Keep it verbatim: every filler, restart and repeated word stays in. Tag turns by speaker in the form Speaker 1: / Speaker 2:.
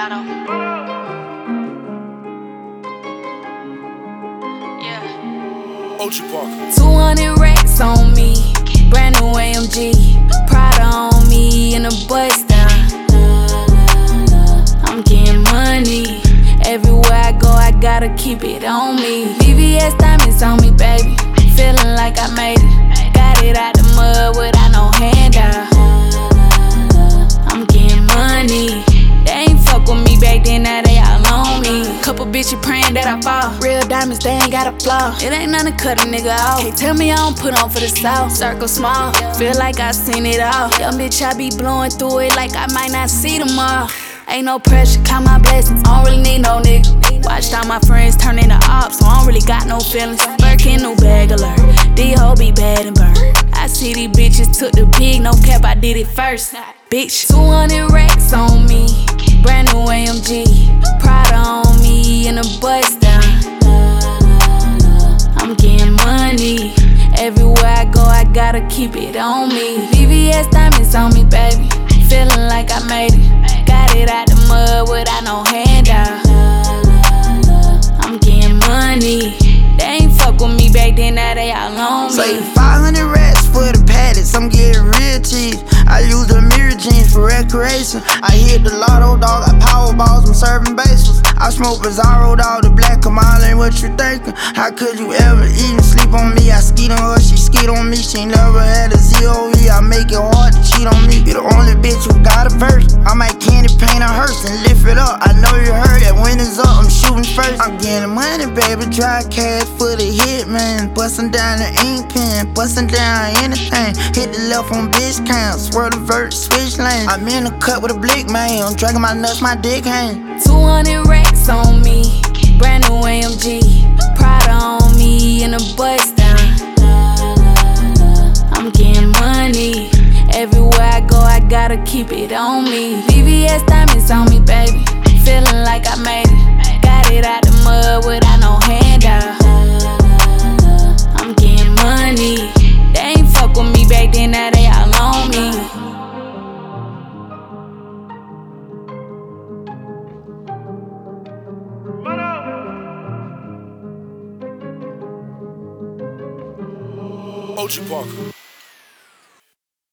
Speaker 1: Lotto. Yeah.
Speaker 2: Ochi Parker.
Speaker 3: two hundred racks on me, brand new A M G. Prada on me in a bust down. I'm getting money. Everywhere I go, I gotta keep it on me. V V S diamonds on me, baby. Feeling like I made it. Got it out the mud without no handout. I'm getting money. They ain't fuck with me back then, now they all on me. Couple bitches praying that I fall. Real diamonds, they ain't got a flaw. It ain't nothing to cut a nigga off. Can't tell me I don't put on for the south. Circle small, feel like I seen it all. Young bitch, I be blowing through it like I might not see tomorrow. Ain't no pressure, count my blessings. I don't really need no nigga. Watched all my friends turn into ops, so I don't really got no feelings. Birkin, new bag alert. These hoes be bad and burn. I see these bitches took the pig, no cap, I did it first. Bitch, two hundred racks on me, brand new A M G. Prada on me in a bust down. I'm getting money. Everywhere I go, I gotta keep it on me. V V S diamonds on me, baby. Feeling like I made it. Got it out the mud without no handout. I'm getting money. They ain't fuck with me back then, now they all on me.
Speaker 4: Say five hundred racks for the paddocks, I'm getting real cheap. I use the mirror jeans for recreation. I hit the lotto, dog, I power balls, I'm serving bases. I smoke Bizarro, dog, the black Kamal, ain't what you thinking. How could you ever eat and sleep on me? I skeet on her, she skeet on me. She never had a Z O E, I make it hard to cheat on me. You the only bitch who got a verse. I might candy paint a hearse and lift it up. I know you heard that when it's up, I'm shooting first. I'm getting money, baby, dry cash for the hit, man. Bustin' down the ink pen, bustin' down anything. Hit the left on bitch count, swerve the vert, switch lanes. I'm in the cut with a blick, man. I'm dragging my nuts, my dick hang.
Speaker 3: two hundred racks on me, brand new A M G. Prada on me in a bust down. I'm getting money. Everywhere I go, I gotta keep it on me. V V S diamonds on me, baby. Feeling like I made it. Got it out the mud without no handout. I'm getting money. They ain't fuck with me back then, now they all on me.
Speaker 2: Ochi Parker.